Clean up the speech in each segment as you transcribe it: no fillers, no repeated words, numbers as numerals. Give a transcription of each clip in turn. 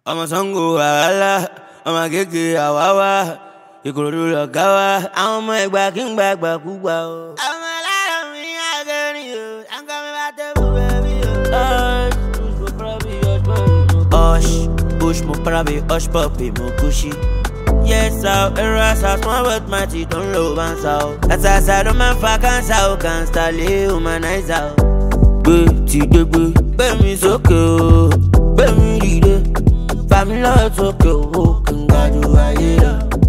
I'm a Sango Wala, I'm a Gigi Awawa, you could do the Gawa, I'm a backing back, Bakuba. I'm a lot of me, I got you. I'm coming back to baby. Push mo prabi, hush puppy, mo cushy. Yes, out, eras, I small with my teeth on low and south. That's a side of my fucking south, can't start humanize out. Baby, so cool, baby, family lots of cool, can God do I hear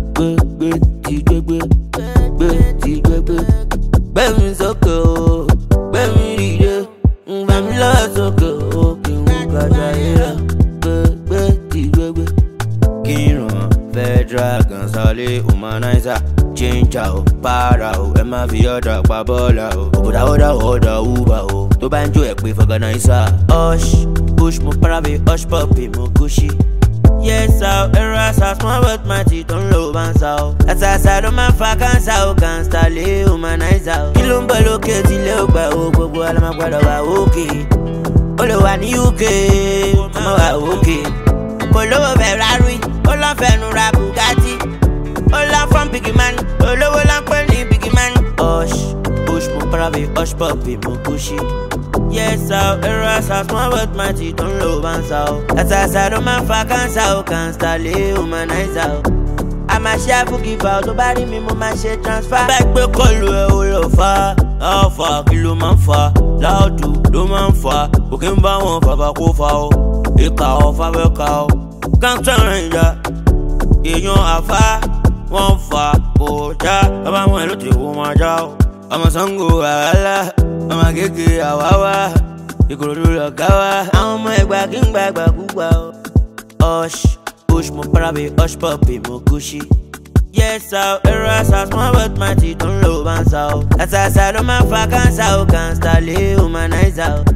baby, so cool, baby, family lots of cool, can God do I hear Dragon, Sally, Humanizer, change out, para, Emma Viota, Babola, Oda, Uba, to banjo, equip organizer. Hush, push, mo prabi, hush puppy, mo cushy. Yes, out, eras, I small with my teeth on low and south. That's a side of my fucking south, can't start humanizer. Kilumba locate, Leoba, Ogo, Alama, okay. Olo one UK, okay. Polo Ferrari. Ola Fenura Bugatti, Ola from Biggie Man, Ola Ola Pony Biggie Man. Hush, push mo prabi, hush puppy mo cushy. Yes, out, eras, I small with my teeth on low and south. That's a side of my fucking south, can't start humanize out. I'm a chef who give out, nobody me mo my shit transfer. Back be call you all far, how far, kilo man far, loud do man far. Booking ba one for back over, a cow for a cow. Can't turn ya. You afa, one fa, boja. I'm a little woman jaw. I'm a Sango Wala, I'm a Gigi Awawa. You could do the Gawa. I'm a backing back, Bakuba. Hush, push mo prabi, hush puppy, mo cushy. Yes, out, eras, I small with my teeth on low and south. That's a side of my fucking south, can't start humanize out.